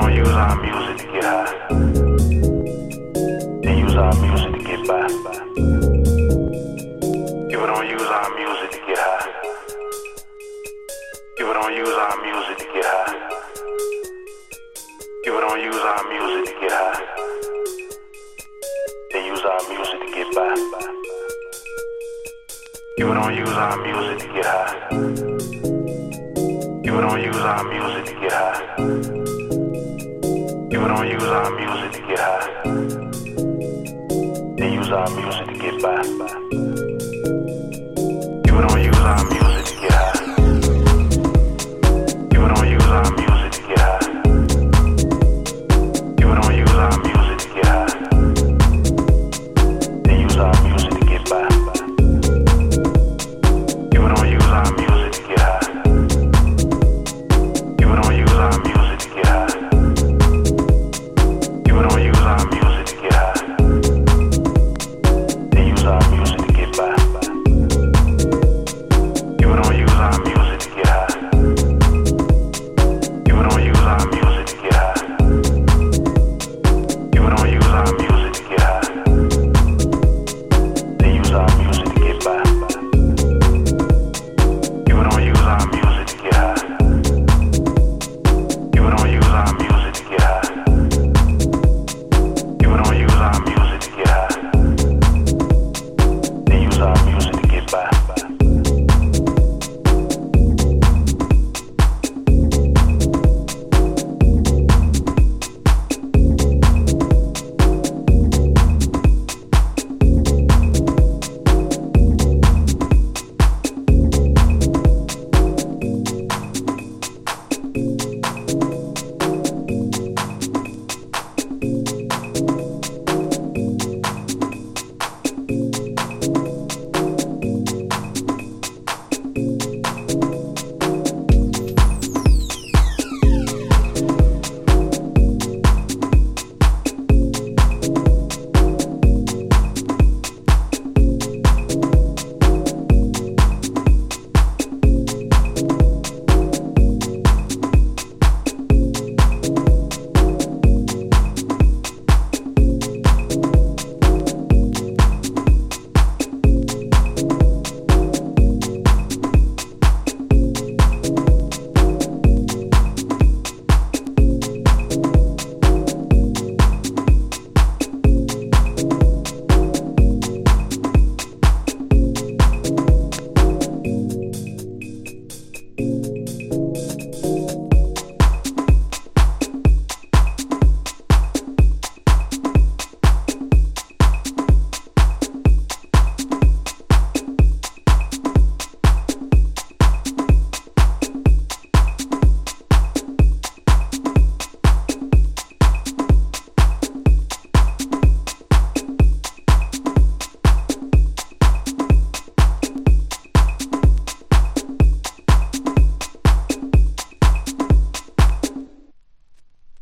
don't use our music to get high. They use our music to get by. People don't use our music to get high. People don't use our music to get high. People don't use our music to get high. They use our music to get by. People don't use our music to get high. People don't use our music to get high. People don't use our music to get high. They use our music to get by. People don't use our music.